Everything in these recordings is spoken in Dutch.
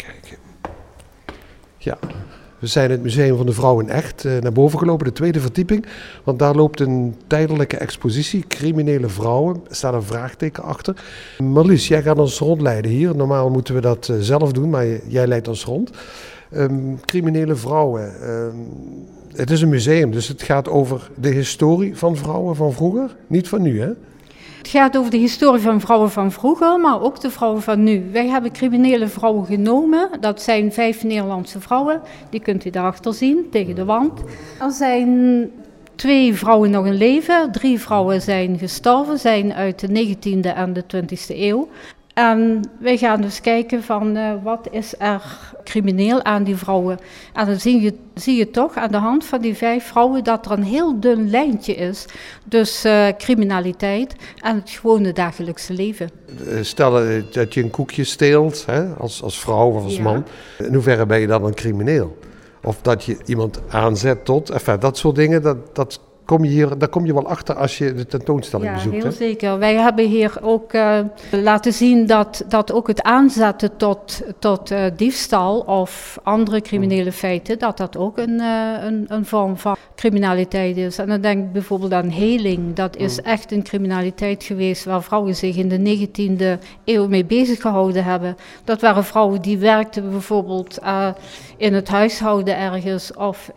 kijken. Ja, we zijn het Museum van de Vrouw in Echt naar boven gelopen, de tweede verdieping. Want daar loopt een tijdelijke expositie, criminele vrouwen. Er staat een vraagteken achter. Marlies, jij gaat ons rondleiden hier. Normaal moeten we dat zelf doen, maar jij leidt ons rond. Criminele vrouwen. Het is een museum, dus het gaat over de historie van vrouwen van vroeger. Niet van nu, hè? Het gaat over de historie van vrouwen van vroeger, maar ook de vrouwen van nu. Wij hebben criminele vrouwen genomen. Dat zijn 5 Nederlandse vrouwen. Die kunt u daarachter zien, tegen de wand. Er zijn 2 vrouwen nog in leven. 3 vrouwen zijn gestorven, zijn uit de 19e en de 20e eeuw. En wij gaan dus kijken van wat is er crimineel aan die vrouwen. En dan zie je toch aan de hand van die 5 vrouwen dat er een heel dun lijntje is. Dus criminaliteit en het gewone dagelijkse leven. Stel dat je een koekje steelt, hè, als vrouw of als man. In hoeverre ben je dan een crimineel? Of dat je iemand aanzet tot, enfin, dat soort dingen, daar kom je wel achter als je de tentoonstelling bezoekt. Ja, heel zeker. Wij hebben hier ook laten zien dat ook het aanzetten tot diefstal of andere criminele feiten, dat ook een vorm van criminaliteit is. En dan denk ik bijvoorbeeld aan heling. Dat is echt een criminaliteit geweest waar vrouwen zich in de 19e eeuw mee bezig gehouden hebben. Dat waren vrouwen die werkten bijvoorbeeld in het huishouden ergens of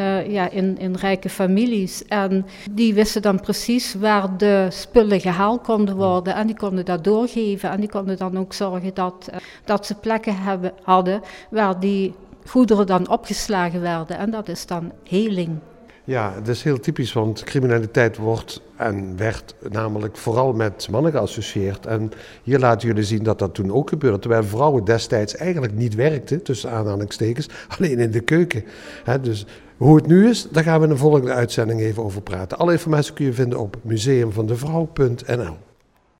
in rijke families. En die wisten dan precies waar de spullen gehaald konden worden en die konden dat doorgeven. En die konden dan ook zorgen dat ze plekken hadden waar die goederen dan opgeslagen werden. En dat is dan heling. Ja, dat is heel typisch, want criminaliteit werd namelijk vooral met mannen geassocieerd. En hier laten jullie zien dat dat toen ook gebeurde. Terwijl vrouwen destijds eigenlijk niet werkten, tussen aanhalingstekens, alleen in de keuken. Dus hoe het nu is, daar gaan we in de volgende uitzending even over praten. Alle informatie kun je vinden op museumvandevrouw.nl.